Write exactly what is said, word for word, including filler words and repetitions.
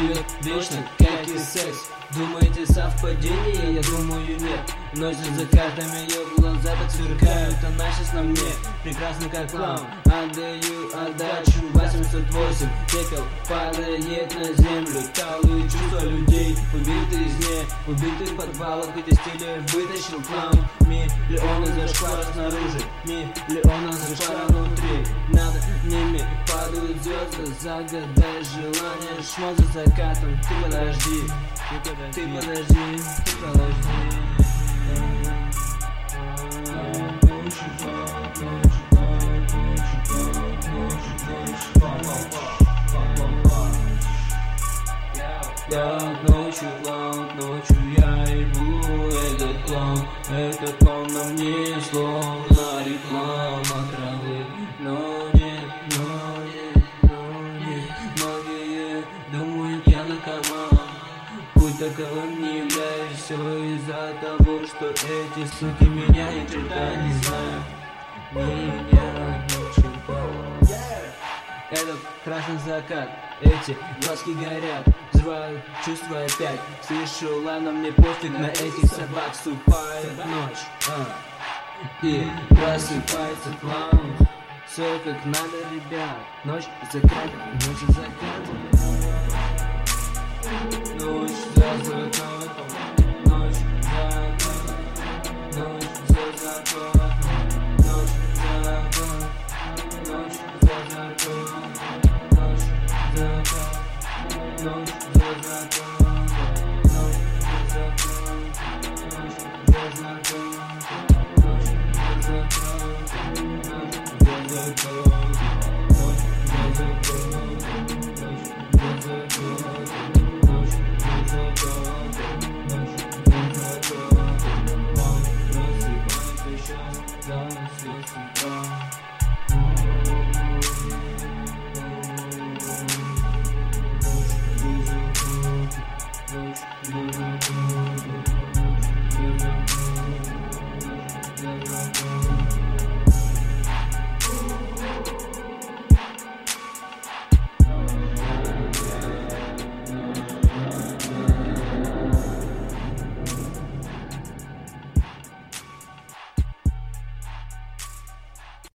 живет вечно, как и секс. Думаете, совпадение? Я думаю, нет. Носит за каждым ее глаза так сверкают. Она сейчас на мне, прекрасна как клаун. Отдаю отдачу восемьсот восемь. Пепел падает на землю. Талые чувства людей, убитые из дне, убитых в подвалах, где стиле вытащил клаун. Миллионы зашквара снаружи, миллионы зашквара внутри. Над ними падают звезды, загадай желание. Шмот за закатом, ты подожди, ты подожди, ты подожди. Так, ночью, клаун, ночью я ебу этот клаун. Этот клаун на мне словно реклама травы. Но нет, но нет, но нет. Многие думают, я наркоман. Путь таковым не являюсь. Все из-за того, что эти суки меня ни черта не знают. Меня ни черта. Этот красный закат, эти глазки горят, взрывают чувства опять. Слышу, ладно, мне пофиг на этих собак. Вступает ночь, а, и просыпается клаун. Все как надо, ребят. Ночь закат, ночь закат. Ночь за закатом, ночь закат, ночь за закатом, ночь закат, ночь за закатом, ночь закат, ночь за закатом, ночь за закатом, ночь за закатом, ночь за закатом, ночь за закатом.